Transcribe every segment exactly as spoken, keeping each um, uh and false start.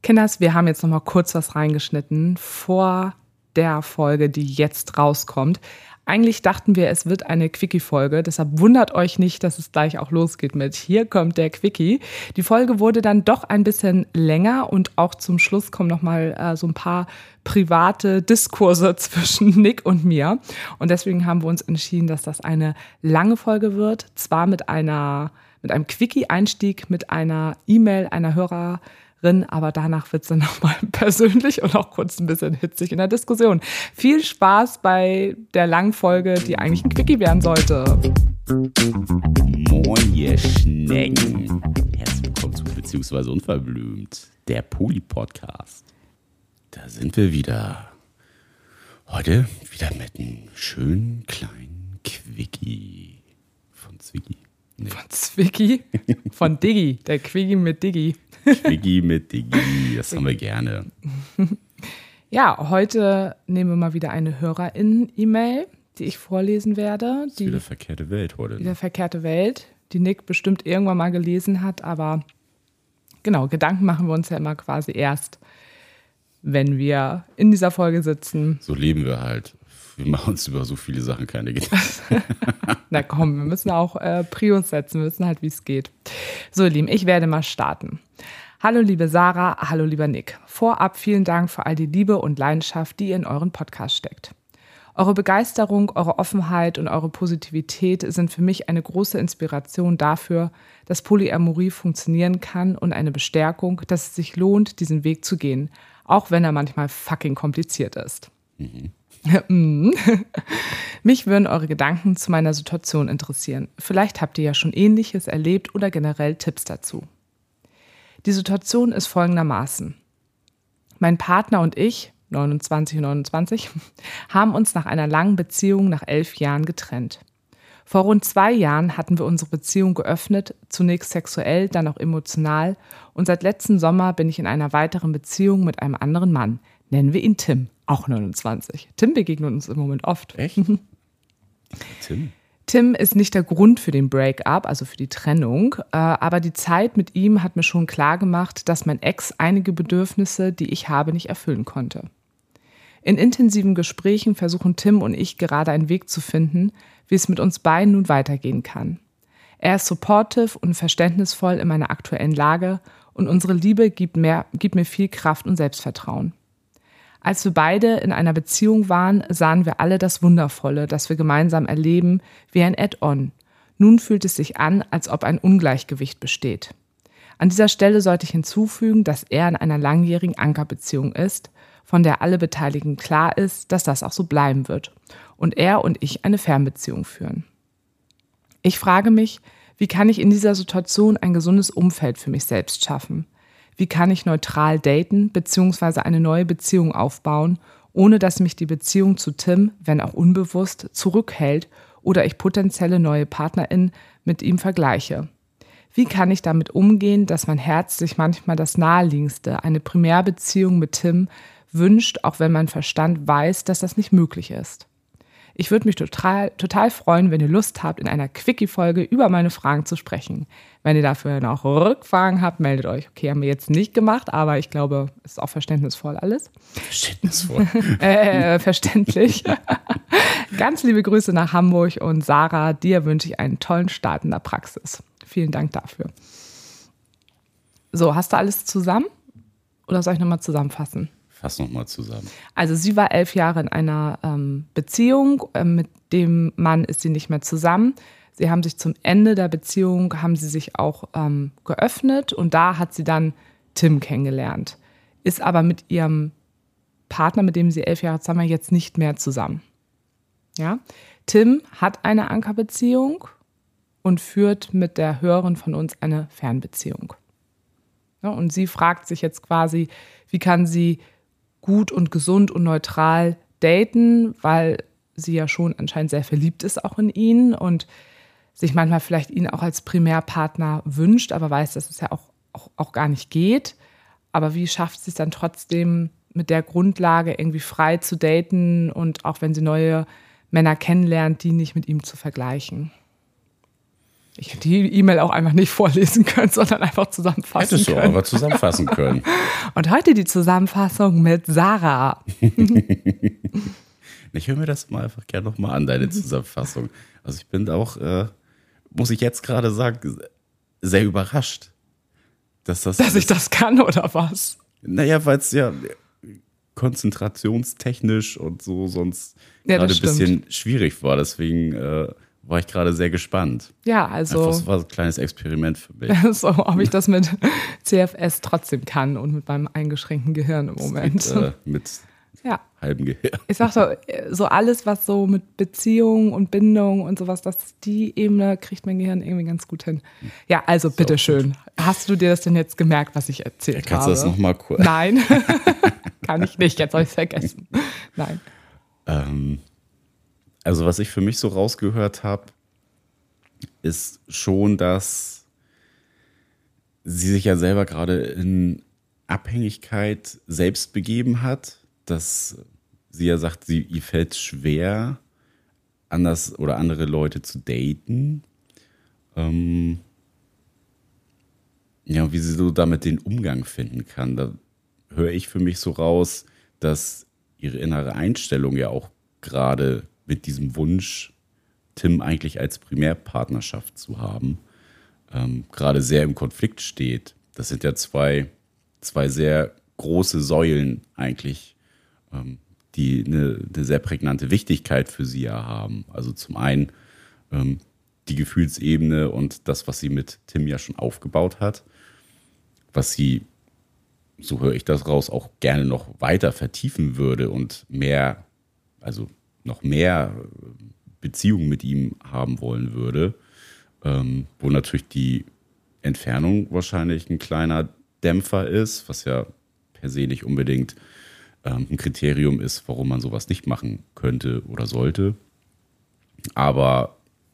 Kinders, wir haben jetzt noch mal kurz was reingeschnitten vor der Folge, die jetzt rauskommt. Eigentlich dachten wir, es wird eine Quickie-Folge, deshalb wundert euch nicht, dass es gleich auch losgeht mit Hier kommt der Quickie. Die Folge wurde dann doch ein bisschen länger und auch zum Schluss kommen noch mal äh, so ein paar private Diskurse zwischen Nick und mir. Und deswegen haben wir uns entschieden, dass das eine lange Folge wird, zwar mit einer mit einem Quickie-Einstieg, mit einer E-Mail einer Hörer. Aber danach wird es dann nochmal persönlich und auch kurz ein bisschen hitzig in der Diskussion. Viel Spaß bei der langen Folge, die eigentlich ein Quickie werden sollte. Moin, ihr Schnecken. Herzlich willkommen zu Beziehungsweise Unverblümt, der Poli-Podcast. Da sind wir wieder. Heute wieder mit einem schönen kleinen Quickie von Zwicky. Nee. Von Zwicky? Von Diggi, der Quickie mit Diggi. Quickie mit Diggi, das haben wir gerne. Ja, heute nehmen wir mal wieder eine HörerInnen-E-Mail, die ich vorlesen werde. Das ist wieder verkehrte Welt heute. Ne? Wieder verkehrte Welt, die Nick bestimmt irgendwann mal gelesen hat, aber genau, Gedanken machen wir uns ja immer quasi erst, wenn wir in dieser Folge sitzen. So leben wir halt. Wir machen uns über so viele Sachen keine Gedanken. Na komm, wir müssen auch äh, Prios setzen, wir wissen halt, wie es geht. So, ihr Lieben, ich werde mal starten. Hallo liebe Sarah, hallo lieber Nick. Vorab vielen Dank für all die Liebe und Leidenschaft, die ihr in euren Podcast steckt. Eure Begeisterung, eure Offenheit und eure Positivität sind für mich eine große Inspiration dafür, dass Polyamorie funktionieren kann und eine Bestärkung, dass es sich lohnt, diesen Weg zu gehen, auch wenn er manchmal fucking kompliziert ist. Mhm. Mich würden eure Gedanken zu meiner Situation interessieren. Vielleicht habt ihr ja schon Ähnliches erlebt oder generell Tipps dazu. Die Situation ist folgendermaßen. Mein Partner und ich, neunundzwanzig und neunundzwanzig, haben uns nach einer langen Beziehung nach elf Jahren getrennt. Vor rund zwei Jahren hatten wir unsere Beziehung geöffnet, zunächst sexuell, dann auch emotional, und seit letzten Sommer bin ich in einer weiteren Beziehung mit einem anderen Mann. Nennen wir ihn Tim, auch neunundzwanzig. Tim begegnet uns im Moment oft. Echt? Tim? Tim ist nicht der Grund für den Break-up, also für die Trennung, aber die Zeit mit ihm hat mir schon klar gemacht, dass mein Ex einige Bedürfnisse, die ich habe, nicht erfüllen konnte. In intensiven Gesprächen versuchen Tim und ich gerade einen Weg zu finden, wie es mit uns beiden nun weitergehen kann. Er ist supportive und verständnisvoll in meiner aktuellen Lage und unsere Liebe gibt, mehr, gibt mir viel Kraft und Selbstvertrauen. Als wir beide in einer Beziehung waren, sahen wir alle das Wundervolle, das wir gemeinsam erleben, wie ein Add-on. Nun fühlt es sich an, als ob ein Ungleichgewicht besteht. An dieser Stelle sollte ich hinzufügen, dass er in einer langjährigen Ankerbeziehung ist, von der alle Beteiligten klar ist, dass das auch so bleiben wird und er und ich eine Fernbeziehung führen. Ich frage mich, wie kann ich in dieser Situation ein gesundes Umfeld für mich selbst schaffen? Wie kann ich neutral daten bzw. eine neue Beziehung aufbauen, ohne dass mich die Beziehung zu Tim, wenn auch unbewusst, zurückhält oder ich potenzielle neue PartnerInnen mit ihm vergleiche? Wie kann ich damit umgehen, dass mein Herz sich manchmal das Naheliegendste, eine Primärbeziehung mit Tim, wünscht, auch wenn mein Verstand weiß, dass das nicht möglich ist? Ich würde mich total, total freuen, wenn ihr Lust habt, in einer Quickie-Folge über meine Fragen zu sprechen. Wenn ihr dafür noch Rückfragen habt, meldet euch. Okay, haben wir jetzt nicht gemacht, aber ich glaube, es ist auch verständnisvoll alles. Verständnisvoll. äh, verständlich. Ganz liebe Grüße nach Hamburg und Sarah, dir wünsche ich einen tollen Start in der Praxis. Vielen Dank dafür. So, hast du alles zusammen? Oder soll ich nochmal zusammenfassen? Fass nochmal zusammen. Also sie war elf Jahre in einer ähm, Beziehung, ähm, mit dem Mann ist sie nicht mehr zusammen. Sie haben sich zum Ende der Beziehung, haben sie sich auch ähm, geöffnet und da hat sie dann Tim kennengelernt. Ist aber mit ihrem Partner, mit dem sie elf Jahre zusammen war, jetzt nicht mehr zusammen. Ja? Tim hat eine Ankerbeziehung und führt mit der Hörerin von uns eine Fernbeziehung. Ja, und sie fragt sich jetzt quasi, wie kann sie gut und gesund und neutral daten, weil sie ja schon anscheinend sehr verliebt ist auch in ihn und sich manchmal vielleicht ihn auch als Primärpartner wünscht, aber weiß, dass es ja auch, auch, auch gar nicht geht. Aber wie schafft sie es dann trotzdem mit der Grundlage irgendwie frei zu daten und auch wenn sie neue Männer kennenlernt, die nicht mit ihm zu vergleichen? Ich hätte die E-Mail auch einfach nicht vorlesen können, sondern einfach zusammenfassen Hättest können. du aber zusammenfassen können. Und heute die Zusammenfassung mit Sarah. Ich höre mir das mal einfach gerne nochmal an, deine Zusammenfassung. Also ich bin auch, äh, muss ich jetzt gerade sagen, sehr überrascht. Dass, das Dass ich das kann oder was? Naja, weil es ja konzentrationstechnisch und so sonst Ja, gerade das ein bisschen stimmt. schwierig war. Deswegen äh, war ich gerade sehr gespannt. Ja, also, Einfach, das war ein kleines Experiment für mich. so, ob ich das mit C F S trotzdem kann und mit meinem eingeschränkten Gehirn im Moment. Mit, äh, mit Ja. halbem Gehirn. Ich sag doch, so alles, was so mit Beziehung und Bindung und sowas, das, die Ebene kriegt mein Gehirn irgendwie ganz gut hin. Ja, also bitteschön. Hast du dir das denn jetzt gemerkt, was ich erzählt Kannst habe? du das nochmal kurz? Nein, kann ich nicht. Jetzt habe ich es vergessen. Nein. Ähm, also was ich für mich so rausgehört habe, ist schon, dass sie sich ja selber gerade in Abhängigkeit selbst begeben hat, dass sie ja sagt, sie, ihr fällt schwer, anders oder andere Leute zu daten. Ähm ja, wie sie so damit den Umgang finden kann. Da höre ich für mich so raus, dass ihre innere Einstellung ja auch gerade mit diesem Wunsch, Tim eigentlich als Primärpartnerschaft zu haben, ähm, gerade sehr im Konflikt steht. Das sind ja zwei, zwei sehr große Säulen eigentlich, ähm, die eine, eine sehr prägnante Wichtigkeit für sie ja haben. Also zum einen ähm, die Gefühlsebene und das, was sie mit Tim ja schon aufgebaut hat, was sie, so höre ich das raus, auch gerne noch weiter vertiefen würde und mehr, also noch mehr Beziehungen mit ihm haben wollen würde, ähm, wo natürlich die Entfernung wahrscheinlich ein kleiner Dämpfer ist, was ja per se nicht unbedingt ähm, ein Kriterium ist, warum man sowas nicht machen könnte oder sollte. Aber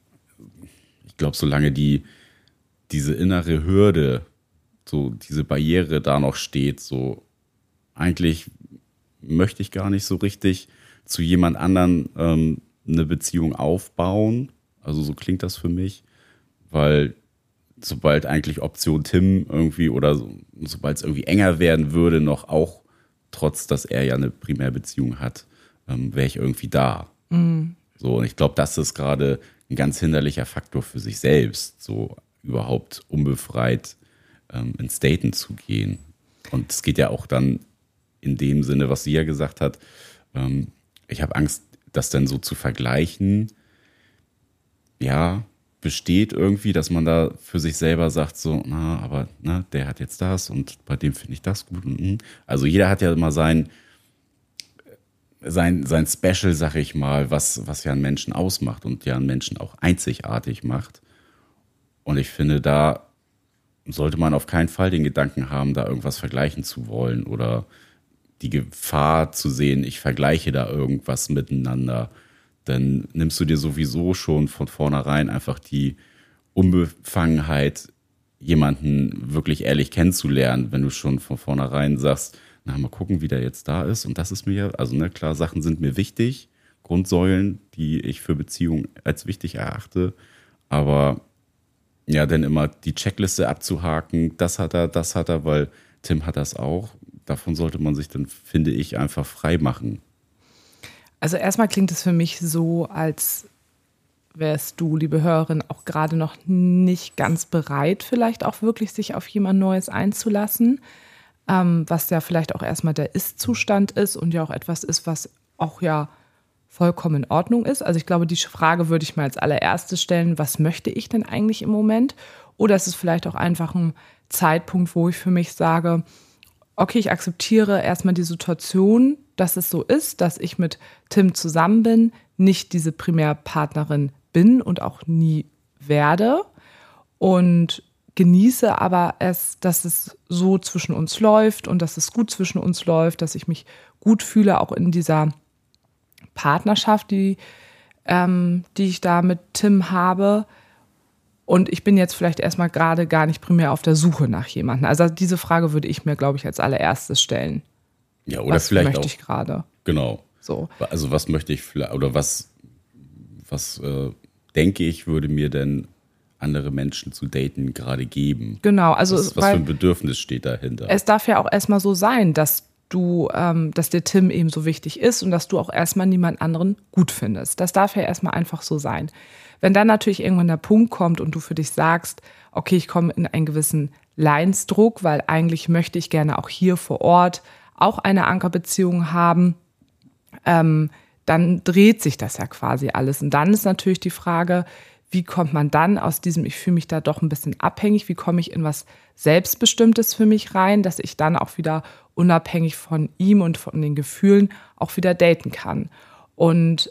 ich glaube, solange die diese innere Hürde, so diese Barriere da noch steht, so eigentlich möchte ich gar nicht so richtig zu jemand anderen ähm, eine Beziehung aufbauen. Also so klingt das für mich, weil sobald eigentlich Option Tim irgendwie oder so, sobald es irgendwie enger werden würde, noch auch trotz, dass er ja eine Primärbeziehung hat, ähm, wäre ich irgendwie da. Mhm. So, und ich glaube, das ist gerade ein ganz hinderlicher Faktor für sich selbst, so überhaupt unbefreit ähm, ins Daten zu gehen. Und es geht ja auch dann in dem Sinne, was sie ja gesagt hat, ähm, ich habe Angst, das dann so zu vergleichen, ja, besteht irgendwie, dass man da für sich selber sagt, so, na, aber na, der hat jetzt das und bei dem finde ich das gut. Also jeder hat ja immer sein, sein, sein Special, sag ich mal, was, was ja einen Menschen ausmacht und ja einen Menschen auch einzigartig macht. Und ich finde, da sollte man auf keinen Fall den Gedanken haben, da irgendwas vergleichen zu wollen oder die Gefahr zu sehen, ich vergleiche da irgendwas miteinander. Dann nimmst du dir sowieso schon von vornherein einfach die Unbefangenheit, jemanden wirklich ehrlich kennenzulernen, wenn du schon von vornherein sagst, na, mal gucken, wie der jetzt da ist. Und das ist mir, also ne, klar, Sachen sind mir wichtig, Grundsäulen, die ich für Beziehungen als wichtig erachte. Aber ja, dann immer die Checkliste abzuhaken, das hat er, das hat er, weil Tim hat das auch. Davon sollte man sich dann, finde ich, einfach frei machen. Also erstmal klingt es für mich so, als wärst du, liebe Hörerin, auch gerade noch nicht ganz bereit, vielleicht auch wirklich sich auf jemand Neues einzulassen, ähm, was ja vielleicht auch erstmal der Ist-Zustand ist und ja auch etwas ist, was auch ja vollkommen in Ordnung ist. Also ich glaube, die Frage würde ich mal als allererstes stellen, was möchte ich denn eigentlich im Moment? Oder ist es vielleicht auch einfach ein Zeitpunkt, wo ich für mich sage, okay, ich akzeptiere erstmal die Situation, dass es so ist, dass ich mit Tim zusammen bin, nicht diese Primärpartnerin bin und auch nie werde und genieße aber es, dass es so zwischen uns läuft und dass es gut zwischen uns läuft, dass ich mich gut fühle, auch in dieser Partnerschaft, die, ähm, die ich da mit Tim habe. Und ich bin jetzt vielleicht erstmal gerade gar nicht primär auf der Suche nach jemandem. Also diese Frage würde ich mir, glaube ich, als allererstes stellen. Ja, oder was vielleicht möchte auch, ich gerade? Genau. So. Also was möchte ich vielleicht, oder was, was äh, denke ich, würde mir denn andere Menschen zu daten gerade geben? Genau, also was, was für ein Bedürfnis steht dahinter? Es darf ja auch erstmal so sein, dass du, ähm, dass dir Tim eben so wichtig ist und dass du auch erstmal niemand anderen gut findest. Das darf ja erstmal einfach so sein. Wenn dann natürlich irgendwann der Punkt kommt und du für dich sagst, okay, ich komme in einen gewissen Leidensdruck, weil eigentlich möchte ich gerne auch hier vor Ort auch eine Ankerbeziehung haben, ähm, dann dreht sich das ja quasi alles. Und dann ist natürlich die Frage, wie kommt man dann aus diesem, ich fühle mich da doch ein bisschen abhängig, wie komme ich in was Selbstbestimmtes für mich rein, dass ich dann auch wieder unabhängig von ihm und von den Gefühlen auch wieder daten kann. Und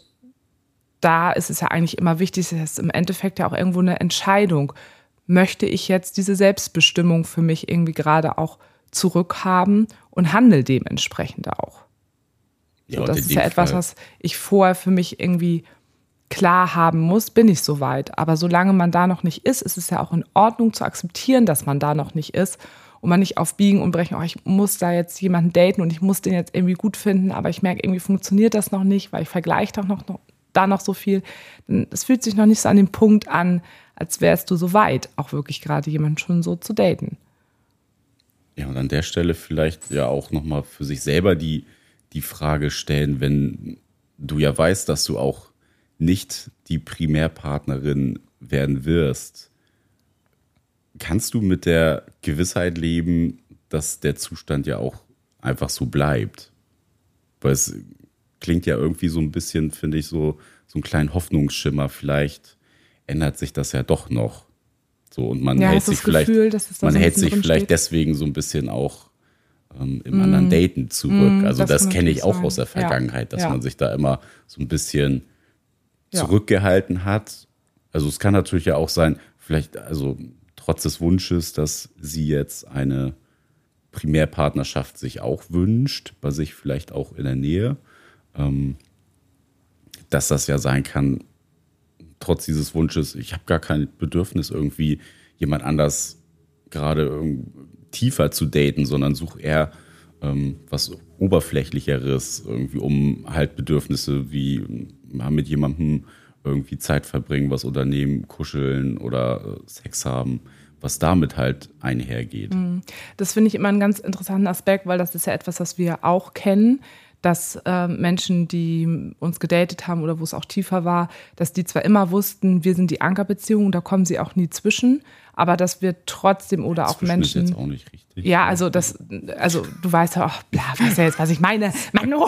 da ist es ja eigentlich immer wichtig, es ist im Endeffekt ja auch irgendwo eine Entscheidung. Möchte ich jetzt diese Selbstbestimmung für mich irgendwie gerade auch zurückhaben und handle dementsprechend auch? Ja, so, das ist ja etwas, Fall. was ich vorher für mich irgendwie klar haben muss, bin ich soweit. Aber solange man da noch nicht ist, ist es ja auch in Ordnung zu akzeptieren, dass man da noch nicht ist und man nicht auf Biegen und Brechen, oh, ich muss da jetzt jemanden daten und ich muss den jetzt irgendwie gut finden, aber ich merke, irgendwie funktioniert das noch nicht, weil ich vergleiche doch noch, noch da noch so viel. Es fühlt sich noch nicht so an dem Punkt an, als wärst du so weit, auch wirklich gerade jemanden schon so zu daten. Ja, und an der Stelle vielleicht ja auch nochmal für sich selber die, die Frage stellen, wenn du ja weißt, dass du auch nicht die Primärpartnerin werden wirst, kannst du mit der Gewissheit leben, dass der Zustand ja auch einfach so bleibt? Weil es klingt ja irgendwie so ein bisschen, finde ich, so, so einen kleinen Hoffnungsschimmer. Vielleicht ändert sich das ja doch noch. So, und man ja, hält sich vielleicht, Gefühl, dass es da man so hält sich vielleicht steht. deswegen so ein bisschen auch ähm, im mm. anderen Daten zurück. Mm, also das, das kenne ich auch sein. aus der Vergangenheit, ja. dass ja. man sich da immer so ein bisschen ja. zurückgehalten hat. Also es kann natürlich ja auch sein, vielleicht also trotz des Wunsches, dass sie jetzt eine Primärpartnerschaft sich auch wünscht, bei sich vielleicht auch in der Nähe, ähm, dass das ja sein kann, trotz dieses Wunsches, ich habe gar kein Bedürfnis, irgendwie jemand anders gerade tiefer zu daten, sondern suche eher ähm, was Oberflächlicheres, irgendwie, um halt Bedürfnisse wie mal mit jemandem irgendwie Zeit verbringen, was unternehmen, kuscheln oder äh, Sex haben, was damit halt einhergeht. Das finde ich immer einen ganz interessanten Aspekt, weil das ist ja etwas, was wir auch kennen, dass äh, Menschen, die uns gedatet haben oder wo es auch tiefer war, dass die zwar immer wussten, wir sind die Ankerbeziehung, da kommen sie auch nie zwischen, aber dass wir trotzdem oder auch Menschen... Ist jetzt auch nicht richtig. Ja, also das, also du weißt ja auch, bla, weißt ja jetzt, was ich meine. Mano!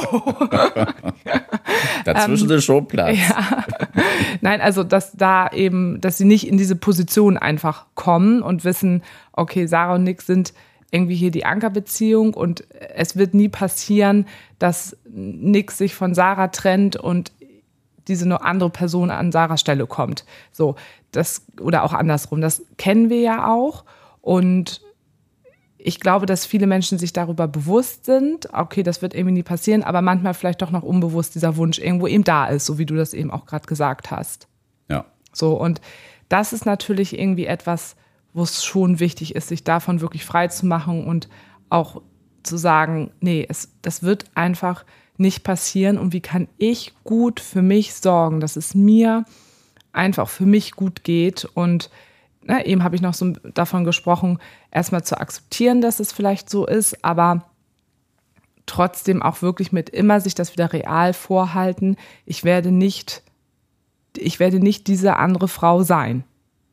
Dazwischen ähm, ist schon Platz. Ja. Nein, also dass da eben, dass sie nicht in diese Position einfach kommen und wissen, okay, Sarah und Nick sind irgendwie hier die Ankerbeziehung und es wird nie passieren, dass Nick sich von Sarah trennt und diese nur andere Person an Sarahs Stelle kommt. So, das, oder auch andersrum. Das kennen wir ja auch. Und ich glaube, dass viele Menschen sich darüber bewusst sind, okay, das wird irgendwie nie passieren, aber manchmal vielleicht doch noch unbewusst dieser Wunsch irgendwo eben da ist, so wie du das eben auch gerade gesagt hast. Ja. So, und das ist natürlich irgendwie etwas, wo es schon wichtig ist, sich davon wirklich frei zu machen und auch zu sagen, nee, es, das wird einfach nicht passieren und wie kann ich gut für mich sorgen, dass es mir einfach für mich gut geht und ne, eben habe ich noch so davon gesprochen, erstmal zu akzeptieren, dass es vielleicht so ist, aber trotzdem auch wirklich mit immer sich das wieder real vorhalten, ich werde nicht, ich werde nicht diese andere Frau sein.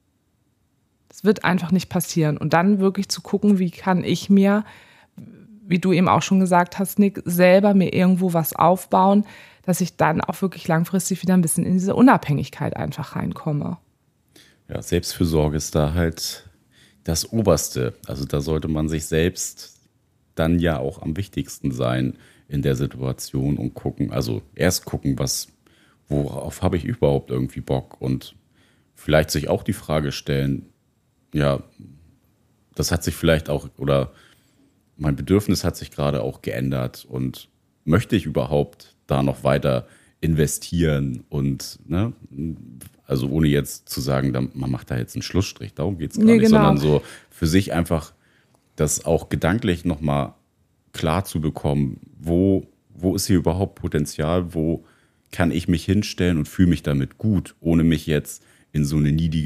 Das wird einfach nicht passieren. Und dann wirklich zu gucken, wie kann ich mir, wie du eben auch schon gesagt hast, Nick, selber mir irgendwo was aufbauen, dass ich dann auch wirklich langfristig wieder ein bisschen in diese Unabhängigkeit einfach reinkomme. Ja, Selbstfürsorge ist da halt das Oberste. Also da sollte man sich selbst dann ja auch am wichtigsten sein in der Situation und gucken, also erst gucken, was, worauf habe ich überhaupt irgendwie Bock und vielleicht sich auch die Frage stellen, ja, das hat sich vielleicht auch, oder mein Bedürfnis hat sich gerade auch geändert und möchte ich überhaupt da noch weiter investieren und, ne, also ohne jetzt zu sagen, man macht da jetzt einen Schlussstrich, darum geht es gar nee, nicht, genau. sondern so für sich einfach das auch gedanklich nochmal klar zu bekommen, wo, wo ist hier überhaupt Potenzial, wo kann ich mich hinstellen und fühle mich damit gut, ohne mich jetzt in so eine niedige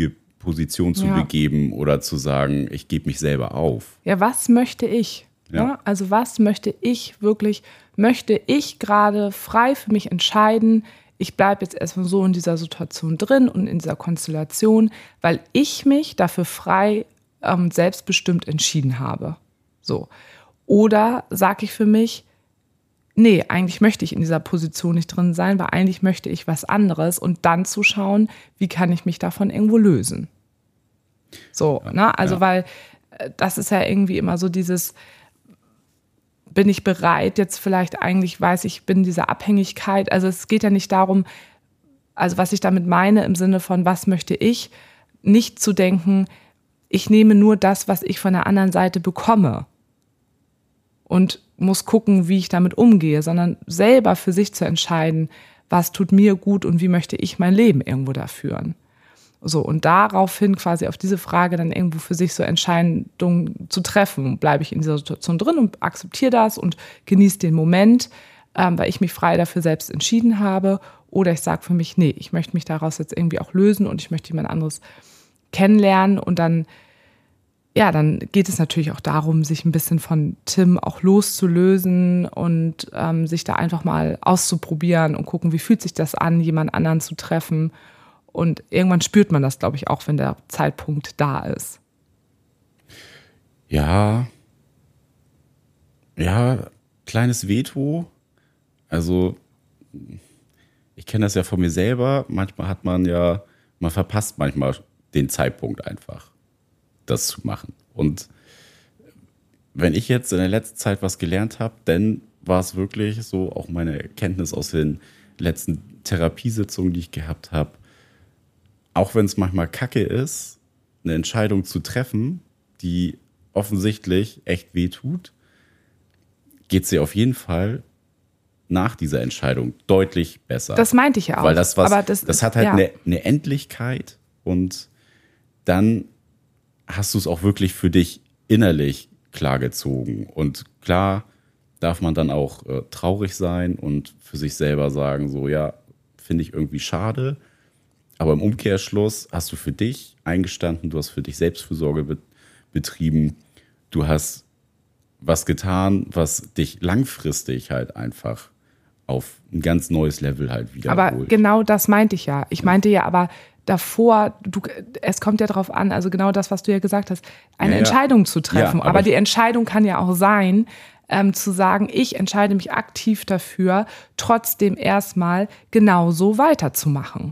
Position zu Ja. begeben oder zu sagen, ich gebe mich selber auf. Ja, was möchte ich? Ja. Ja, also was möchte ich wirklich, möchte ich gerade frei für mich entscheiden, ich bleibe jetzt erstmal so in dieser Situation drin und in dieser Konstellation, weil ich mich dafür frei ähm, selbstbestimmt entschieden habe. So. Oder sage ich für mich, nee, eigentlich möchte ich in dieser Position nicht drin sein, weil eigentlich möchte ich was anderes und dann zu schauen, wie kann ich mich davon irgendwo lösen. So, Ja, ne? Also, ja. weil äh, das ist ja irgendwie immer so dieses, bin ich bereit, jetzt vielleicht eigentlich weiß ich, bin in dieser Abhängigkeit. Also es geht ja nicht darum, also was ich damit meine im Sinne von, was möchte ich, nicht zu denken, ich nehme nur das, was ich von der anderen Seite bekomme und muss gucken, wie ich damit umgehe, sondern selber für sich zu entscheiden, was tut mir gut und wie möchte ich mein Leben irgendwo da führen. So, und daraufhin quasi auf diese Frage dann irgendwo für sich so Entscheidungen zu treffen. Bleibe ich in dieser Situation drin und akzeptiere das und genieße den Moment, ähm, weil ich mich frei dafür selbst entschieden habe. Oder ich sage für mich, nee, ich möchte mich daraus jetzt irgendwie auch lösen und ich möchte jemand anderes kennenlernen. Und dann, ja, dann geht es natürlich auch darum, sich ein bisschen von Tim auch loszulösen und ähm, sich da einfach mal auszuprobieren und gucken, wie fühlt sich das an, jemand anderen zu treffen. Und irgendwann spürt man das, glaube ich, auch, wenn der Zeitpunkt da ist. Ja, ja, kleines Veto. Also, ich kenne das ja von mir selber. Manchmal hat man ja, man verpasst manchmal den Zeitpunkt einfach, das zu machen. Und wenn ich jetzt in der letzten Zeit was gelernt habe, dann war es wirklich so, auch meine Erkenntnis aus den letzten Therapiesitzungen, die ich gehabt habe, auch wenn es manchmal kacke ist, eine Entscheidung zu treffen, die offensichtlich echt wehtut, geht es dir auf jeden Fall nach dieser Entscheidung deutlich besser. Das meinte ich ja auch. Weil das was, Aber das, das hat halt ja. eine, eine Endlichkeit und dann hast du es auch wirklich für dich innerlich klargezogen. Und klar darf man dann auch äh, traurig sein und für sich selber sagen, so ja, finde ich irgendwie schade. Aber im Umkehrschluss hast du für dich eingestanden, du hast für dich Selbstfürsorge be- betrieben, du hast was getan, was dich langfristig halt einfach auf ein ganz neues Level halt wiederholt. Aber genau das meinte ich ja. Ich meinte ja aber davor, du, es kommt ja drauf an, also genau das, was du ja gesagt hast, eine Ja, ja. Entscheidung zu treffen. Ja, aber aber ich- die Entscheidung kann ja auch sein, ähm, zu sagen, ich entscheide mich aktiv dafür, trotzdem erstmal genauso weiterzumachen.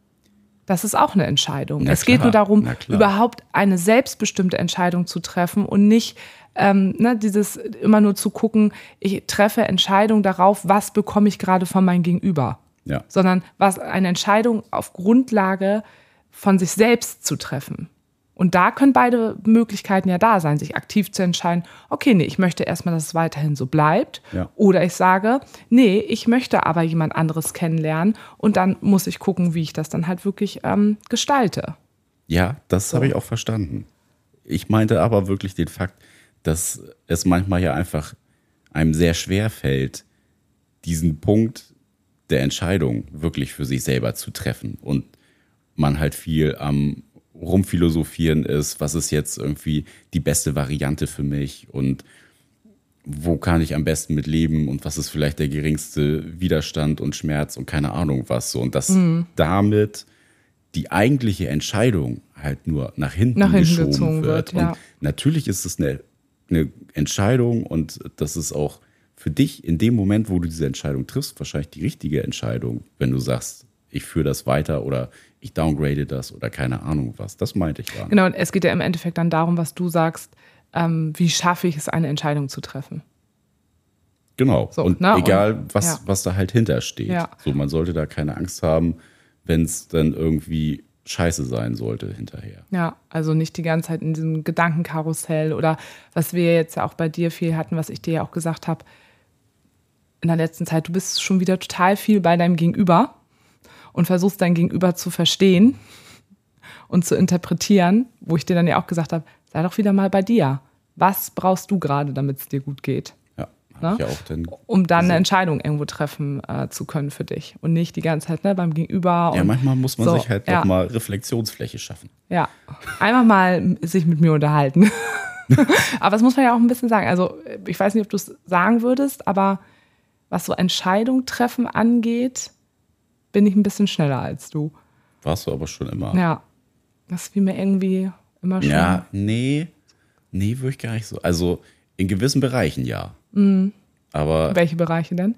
Das ist auch eine Entscheidung. Na es geht klar, nur darum, na klar. überhaupt eine selbstbestimmte Entscheidung zu treffen und nicht ähm, ne, dieses immer nur zu gucken, ich treffe Entscheidung darauf, was bekomme ich gerade von meinem Gegenüber. Ja. Sondern was eine Entscheidung auf Grundlage von sich selbst zu treffen. Und da können beide Möglichkeiten ja da sein, sich aktiv zu entscheiden, okay, nee, ich möchte erstmal, dass es weiterhin so bleibt. Ja. Oder ich sage, nee, ich möchte aber jemand anderes kennenlernen und dann muss ich gucken, wie ich das dann halt wirklich ähm, gestalte. Ja, das habe ich auch verstanden. Ich meinte aber wirklich den Fakt, dass es manchmal ja einfach einem sehr schwer fällt, diesen Punkt der Entscheidung wirklich für sich selber zu treffen. Und man halt viel am Rumphilosophieren ist, was ist jetzt irgendwie die beste Variante für mich und wo kann ich am besten mit leben und was ist vielleicht der geringste Widerstand und Schmerz und keine Ahnung was so. Und dass Mhm. damit die eigentliche Entscheidung halt nur nach hinten, Nach hinten geschoben gezogen wird. wird, ja. Und natürlich ist es eine, eine Entscheidung und das ist auch für dich in dem Moment, wo du diese Entscheidung triffst, wahrscheinlich die richtige Entscheidung, wenn du sagst, ich führe das weiter oder ich downgrade das oder keine Ahnung was. Das meinte ich dann. Genau, und es geht ja im Endeffekt dann darum, was du sagst, ähm, wie schaffe ich es, eine Entscheidung zu treffen. Genau. So, und ne? egal, Und- was, ja. was da halt hintersteht. Ja. So, man sollte da keine Angst haben, wenn es dann irgendwie scheiße sein sollte hinterher. Ja, also nicht die ganze Zeit in diesem Gedankenkarussell oder was wir jetzt ja auch bei dir viel hatten, was ich dir ja auch gesagt habe, in der letzten Zeit, du bist schon wieder total viel bei deinem Gegenüber und versuchst dein Gegenüber zu verstehen und zu interpretieren, wo ich dir dann ja auch gesagt habe, sei doch wieder mal bei dir. Was brauchst du gerade, damit es dir gut geht? Ja, Ne? Ja auch dann um dann gesehen. eine Entscheidung irgendwo treffen äh, zu können für dich. Und nicht die ganze Zeit ne, beim Gegenüber. Ja, und manchmal muss man so, sich halt ja. noch mal Reflexionsfläche schaffen. Ja, einfach mal sich mit mir unterhalten. Aber das muss man ja auch ein bisschen sagen. Also ich weiß nicht, ob du es sagen würdest, aber was so Entscheidung treffen angeht, bin ich ein bisschen schneller als du. Warst du aber schon immer. Ja, das fiel mir irgendwie immer schon. Ja, nee, nee, würde ich gar nicht so. Also in gewissen Bereichen ja. Mhm. Aber Welche Bereiche denn?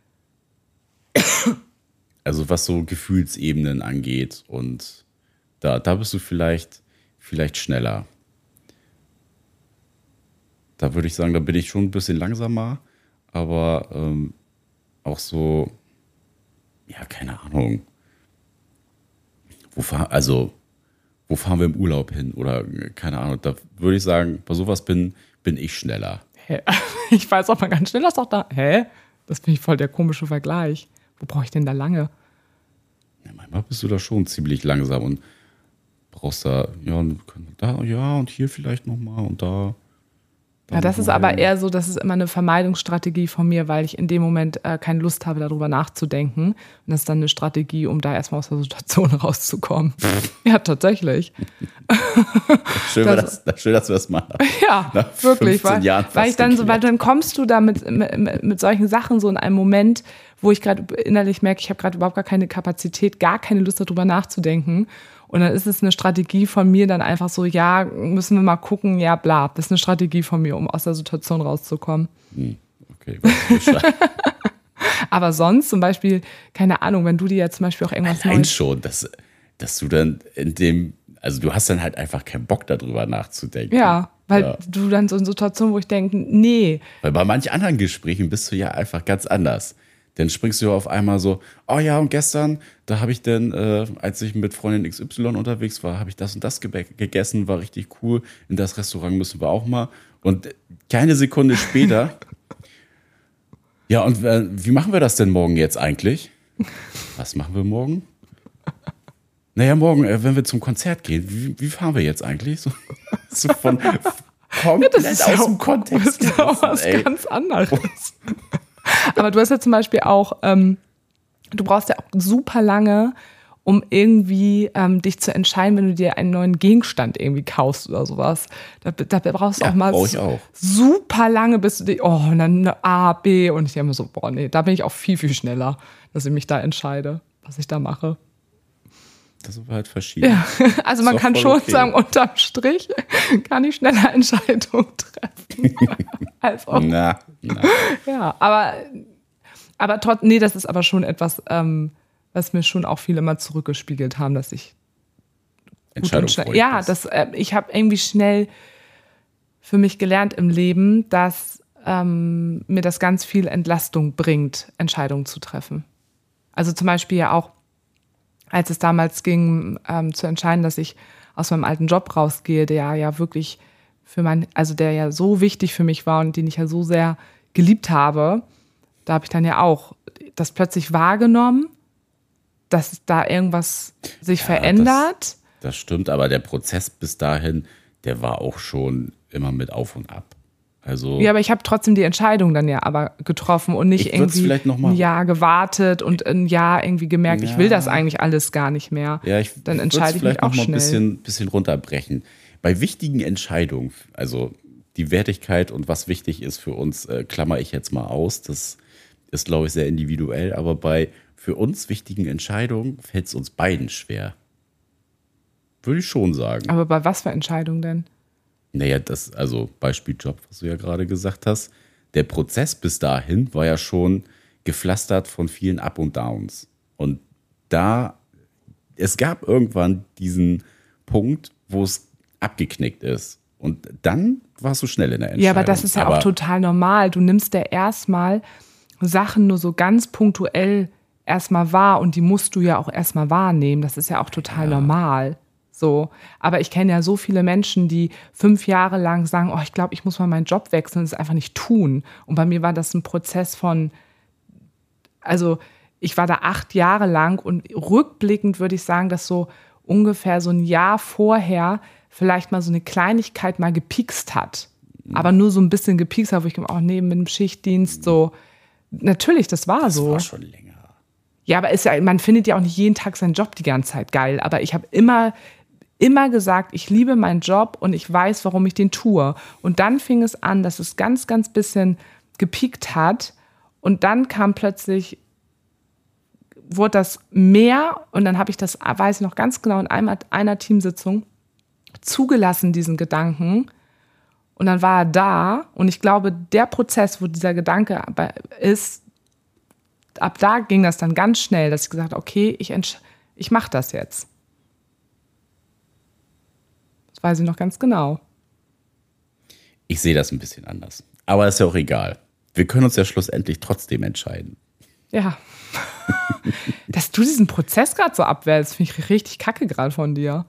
also was so Gefühlsebenen angeht und da, da bist du vielleicht, vielleicht schneller. Da würde ich sagen, da bin ich schon ein bisschen langsamer, aber ähm, auch so, ja, keine Ahnung. Wo fahr, also, wo fahren wir im Urlaub hin? Oder keine Ahnung, da würde ich sagen, bei sowas bin, bin ich schneller. Hä? Ich weiß auch mal ganz schnell, das ist doch da. Hä? Das finde ich voll der komische Vergleich. Wo brauche ich denn da lange? Ja, manchmal bist du da schon ziemlich langsam und brauchst da, ja, und da, ja, und hier vielleicht nochmal und da. Ja, das ist aber eher so, das ist immer eine Vermeidungsstrategie von mir, weil ich in dem Moment äh, keine Lust habe, darüber nachzudenken. Und das ist dann eine Strategie, um da erstmal aus der Situation rauszukommen. Ja, tatsächlich. Schön, das, das, schön, dass wir das machen. Ja, wirklich. Weil, Jahren weil ich dann so, weil dann kommst du da mit, mit, mit solchen Sachen so in einem Moment, wo ich gerade innerlich merke, ich habe gerade überhaupt gar keine Kapazität, gar keine Lust darüber nachzudenken. Und dann ist es eine Strategie von mir, dann einfach so, ja, müssen wir mal gucken, ja, bla. Das ist eine Strategie von mir, um aus der Situation rauszukommen. Hm, okay, Bescheid. Aber sonst zum Beispiel, keine Ahnung, wenn du dir jetzt zum Beispiel auch irgendwas Allein Neues... schon, dass, dass du dann in dem, also du hast dann halt einfach keinen Bock darüber nachzudenken. Ja, weil Ja. du dann so in Situationen, wo ich denke, nee. Weil bei manchen anderen Gesprächen bist du ja einfach ganz anders. Dann springst du auf einmal so, oh ja, und gestern, da habe ich dann, äh, als ich mit Freundin X Y unterwegs war, habe ich das und das ge- gegessen, war richtig cool. In das Restaurant müssen wir auch mal. Und keine Sekunde später, ja, und äh, wie machen wir das denn morgen jetzt eigentlich? Was machen wir morgen? Naja, morgen, äh, wenn wir zum Konzert gehen, wie, wie fahren wir jetzt eigentlich? So, so von komplett Das ist aus ja dem auch, Kontext. das ist auch was ey. ganz anderes. Aber du hast ja zum Beispiel auch, ähm, du brauchst ja auch super lange, um irgendwie ähm, dich zu entscheiden, wenn du dir einen neuen Gegenstand irgendwie kaufst oder sowas. Da, da brauchst du Ja, auch mal brauch ich auch. super lange, bis du dich, oh, und dann eine A, B und ich denke mir so, boah, nee, da bin ich auch viel, viel schneller, dass ich mich da entscheide, was ich da mache. Das sind wir halt verschieden. Ja, also man Ist auch kann voll schon okay. sagen, unterm Strich kann ich schneller Entscheidungen treffen. als auch. Na, na. Ja, aber, aber trotz, nee, das ist aber schon etwas, ähm, was mir schon auch viele immer zurückgespiegelt haben, dass ich gut und schnell, ja, das, äh, ich habe irgendwie schnell für mich gelernt im Leben, dass ähm, mir das ganz viel Entlastung bringt, Entscheidungen zu treffen. Also zum Beispiel ja auch, als es damals ging, ähm, zu entscheiden, dass ich aus meinem alten Job rausgehe, der ja wirklich für mein, also der ja so wichtig für mich war und den ich ja so sehr geliebt habe, da habe ich dann ja auch das plötzlich wahrgenommen, dass da irgendwas sich Ja, verändert. Das, das stimmt, aber der Prozess bis dahin, der war auch schon immer mit Auf und Ab. Also Ja, aber ich habe trotzdem die Entscheidung dann ja aber getroffen und nicht Ich würd's irgendwie vielleicht noch mal- ein Jahr gewartet und ein Jahr irgendwie gemerkt, ich Ja. will das eigentlich alles gar nicht mehr. ja, ich dann würd's entscheide ich vielleicht mich auch noch mal schnell. ein bisschen, bisschen runterbrechen. Bei wichtigen Entscheidungen, also die Wertigkeit und was wichtig ist für uns, äh, klammer ich jetzt mal aus. Das ist, glaube ich, sehr individuell, aber bei für uns wichtigen Entscheidungen fällt es uns beiden schwer. Würde ich schon sagen. Aber bei was für Entscheidungen denn? Naja, das, also Beispiel Job, was du ja gerade gesagt hast. Der Prozess bis dahin war ja schon gepflastert von vielen Up und Downs. Und da, es gab irgendwann diesen Punkt, wo es abgeknickt ist. Und dann warst du schnell in der Entscheidung. Ja, aber das ist ja aber auch total normal. Du nimmst ja erstmal Sachen nur so ganz punktuell erstmal wahr und die musst du ja auch erstmal wahrnehmen. Das ist ja auch total Ja. normal. So. Aber ich kenne ja so viele Menschen, die fünf Jahre lang sagen, oh, ich glaube, ich muss mal meinen Job wechseln und es einfach nicht tun. Und bei mir war das ein Prozess von, also ich war da acht Jahre lang und rückblickend würde ich sagen, dass so ungefähr so ein Jahr vorher vielleicht mal so eine Kleinigkeit mal gepikst hat. aber nur so ein bisschen gepiekst habe, wo ich gedacht, oh nee, mit dem Schichtdienst so. Natürlich, das war Das so. war schon länger. Ja, aber ist ja, man findet ja auch nicht jeden Tag seinen Job die ganze Zeit geil. Aber ich habe immer, immer gesagt, ich liebe meinen Job und ich weiß, warum ich den tue. Und dann fing es an, dass es ganz, ganz bisschen gepiekt hat. Und dann kam plötzlich, wurde das mehr. Und dann habe ich das, weiß ich noch ganz genau, in einer, einer Teamsitzung zugelassen, diesen Gedanken. Und dann war er da. Und ich glaube, der Prozess, wo dieser Gedanke ist, ab da ging das dann ganz schnell, dass ich gesagt habe, okay, ich, entsch- ich mache das jetzt. Das weiß ich noch ganz genau. Ich sehe das ein bisschen anders. Aber ist ja auch egal. Wir können uns ja schlussendlich trotzdem entscheiden. Ja. Dass du diesen Prozess gerade so abwälzt, finde ich richtig kacke gerade von dir.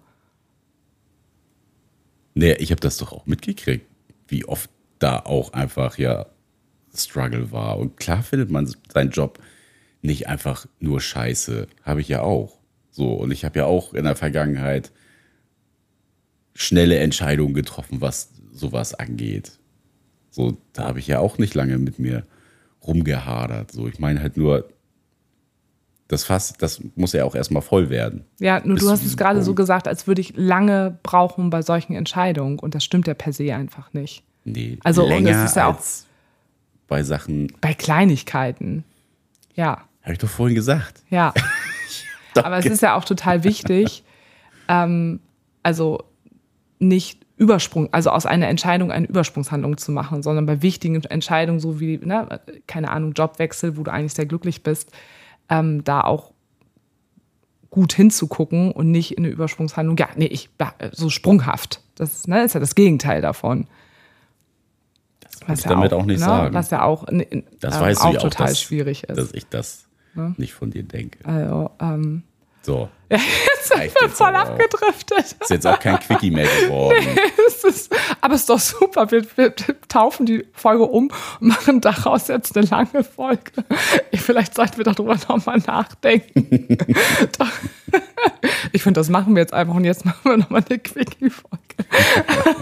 Nee, ich habe das doch auch mitgekriegt, wie oft da auch einfach ja Struggle war. Und klar findet man seinen Job nicht einfach nur scheiße. Habe ich ja auch. So, und ich habe ja auch in der Vergangenheit schnelle Entscheidungen getroffen, was sowas angeht. So, da habe ich ja auch nicht lange mit mir rumgehadert. So, ich meine halt nur, das Fass, das muss ja auch erstmal voll werden. Ja, nur Bis du hast zu es diesem gerade so Punkt. gesagt, als würde ich lange brauchen bei solchen Entscheidungen. Und das stimmt ja per se einfach nicht. Nee, Also, und länger das ist ja auch als bei Sachen, bei Kleinigkeiten. Ja, habe ich doch vorhin gesagt. ja. Doch, Aber es ist ja auch total wichtig, ähm, also nicht Übersprung, also aus einer Entscheidung eine Übersprungshandlung zu machen, sondern bei wichtigen Entscheidungen, so wie, ne, keine Ahnung, Jobwechsel, wo du eigentlich sehr glücklich bist, ähm, da auch gut hinzugucken und nicht in eine Übersprungshandlung, ja, nee, ich, ja, so sprunghaft. Das ne, ist ja das Gegenteil davon. Das will ich damit auch nicht ne, sagen. Was ja auch, äh, Das ähm, weißt du auch ja auch, total dass, schwierig ist. dass ich das nicht von dir denke. Also, ähm, So, ja, jetzt sind reicht wir jetzt voll aber auch. abgedriftet. Ist jetzt auch kein Quickie mehr geworden. Es ist, aber es ist doch super. Wir, wir taufen die Folge um und machen daraus jetzt eine lange Folge. Vielleicht sollten wir darüber nochmal nachdenken. Doch. Ich finde, das machen wir jetzt einfach und jetzt machen wir nochmal eine Quickie-Folge.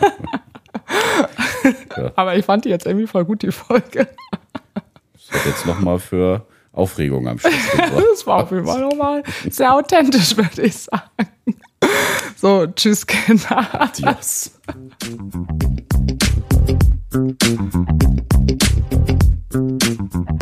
Ja. Aber ich fand die jetzt irgendwie voll gut, die Folge. Das hat jetzt nochmal für Aufregung am Schluss gebracht. Das war auf jeden Fall nochmal sehr authentisch, würde ich sagen. So, tschüss, Kinder. Adios. Thank you.